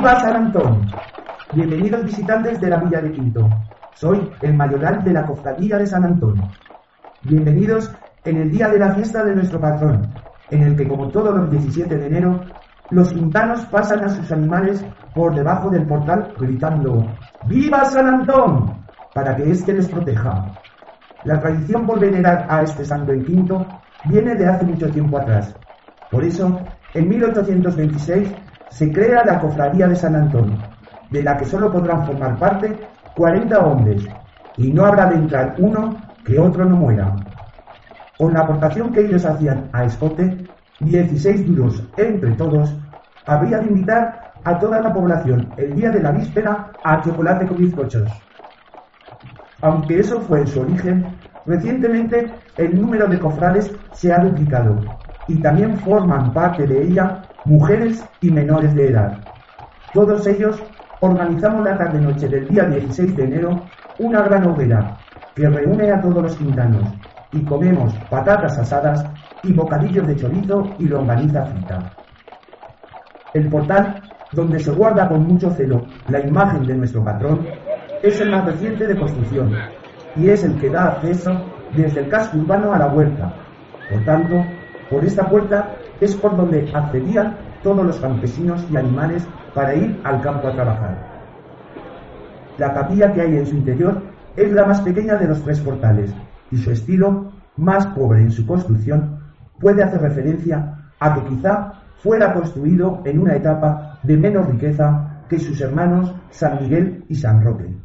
¡Viva San Antón! Bienvenidos visitantes de la Villa de Quinto. Soy el mayoral de la Cofradía de San Antón. Bienvenidos en el día de la fiesta de nuestro patrón, en el que, como todos los 17 de enero, los quintanos pasan a sus animales por debajo del portal gritando ¡Viva San Antón!, para que éste les proteja. La tradición por venerar a este santo en Quinto viene de hace mucho tiempo atrás. Por eso, en 1826 se crea la Cofradía de San Antón, de la que solo podrán formar parte 40 hombres, y no habrá de entrar uno que otro no muera. Con la aportación que ellos hacían a escote, 16 duros entre todos, habría de invitar a toda la población el día de la víspera a chocolate con bizcochos. Aunque eso fue en su origen, recientemente el número de cofrades se ha duplicado y también forman parte de ella mujeres y menores de edad. Todos ellos organizamos la tarde-noche del día 16 de enero una gran hoguera que reúne a todos los quintanos y comemos patatas asadas y bocadillos de chorizo y longaniza frita. El portal, donde se guarda con mucho celo la imagen de nuestro patrón, es el más reciente de construcción y es el que da acceso desde el casco urbano a la huerta. Por tanto, por esta puerta es por donde accedían todos los campesinos y animales para ir al campo a trabajar. La capilla que hay en su interior es la más pequeña de los tres portales y su estilo, más pobre en su construcción, puede hacer referencia a que quizá fuera construido en una etapa de menos riqueza que sus hermanos San Miguel y San Roque.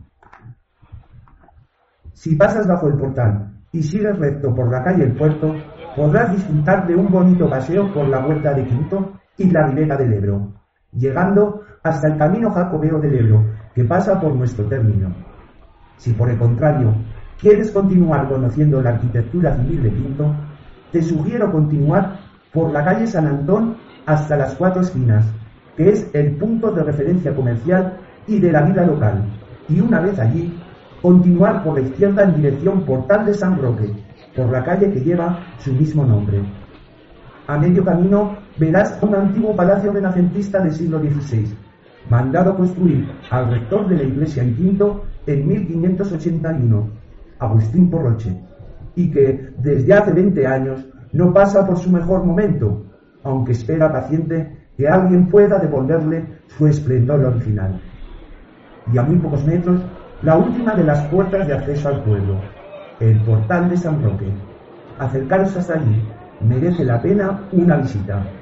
Si pasas bajo el portal y sigues recto por la calle El Puerto, podrás disfrutar de un bonito paseo por la Huerta de Quinto y la Ribera del Ebro, llegando hasta el camino jacobeo del Ebro, que pasa por nuestro término. Si por el contrario quieres continuar conociendo la arquitectura civil de Quinto, te sugiero continuar por la calle San Antón hasta las Cuatro Esquinas, que es el punto de referencia comercial y de la vida local, y una vez allí, continuar por la izquierda en dirección Portal de San Roque, por la calle que lleva su mismo nombre. A medio camino verás un antiguo palacio renacentista del siglo XVI, mandado construir al rector de la iglesia en Quinto en 1581, Agustín Porroche, y que desde hace 20 años no pasa por su mejor momento, aunque espera paciente que alguien pueda devolverle su esplendor original. Y a muy pocos metros, la última de las puertas de acceso al pueblo, el Portal de San Roque. Acercaros hasta allí, merece la pena una visita.